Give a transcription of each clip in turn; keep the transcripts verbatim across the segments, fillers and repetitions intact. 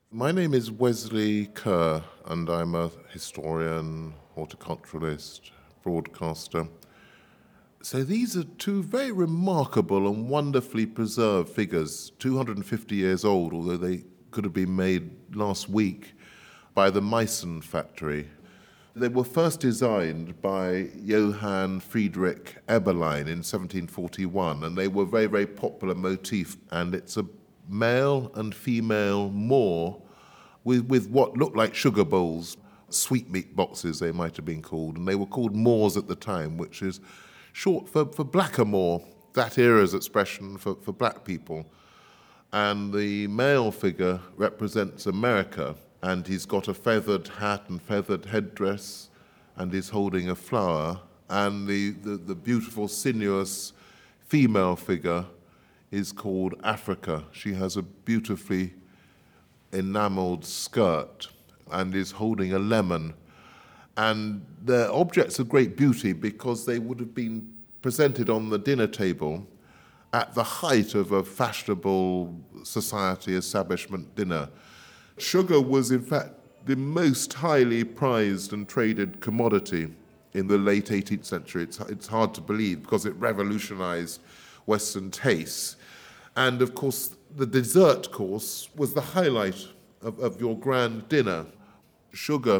My name is Wesley Kerr, and I'm a historian, horticulturalist, broadcaster. So these are two very remarkable and wonderfully preserved figures, two hundred fifty years old, although they could have been made last week by the Meissen factory. They were first designed by Johann Friedrich Eberlein in seventeen forty-one, and they were a very, very popular motif. And it's a male and female Moor with, with what looked like sugar bowls, sweetmeat boxes they might have been called, and they were called Moors at the time, which is short for, for blackamoor, that era's expression for, for black people. And the male figure represents America, and he's got a feathered hat and feathered headdress, and he's holding a flower. And the, the, the beautiful, sinuous female figure is called Africa. She has a beautifully enameled skirt and is holding a lemon. And they're objects of great beauty because they would have been presented on the dinner table at the height of a fashionable society establishment dinner. Sugar was, in fact, the most highly prized and traded commodity in the late eighteenth century. It's, it's hard to believe because it revolutionized Western tastes. And, of course, the dessert course was the highlight of, of your grand dinner. Sugar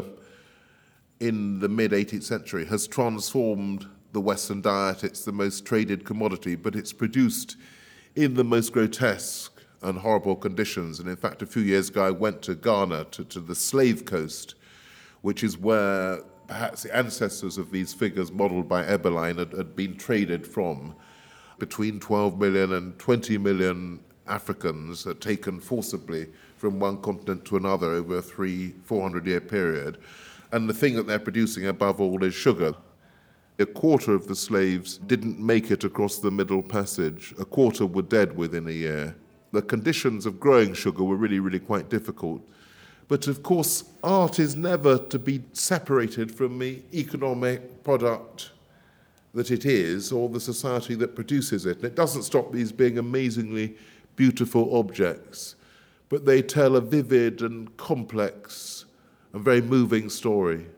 in the mid-eighteenth century has transformed the Western diet. It's the most traded commodity, but it's produced in the most grotesque and horrible conditions. And in fact, a few years ago, I went to Ghana, to, to the Slave Coast, which is where perhaps the ancestors of these figures modeled by Eberlein had, had been traded from. Between twelve million and twenty million Africans are taken forcibly from one continent to another over a three, four hundred year period. And the thing that they're producing above all is sugar. A quarter of the slaves didn't make it across the Middle Passage. A quarter were dead within a year. The conditions of growing sugar were really, really quite difficult. But of course, art is never to be separated from the economic product that it is, or the society that produces it. And it doesn't stop these being amazingly beautiful objects, but they tell a vivid and complex and very moving story.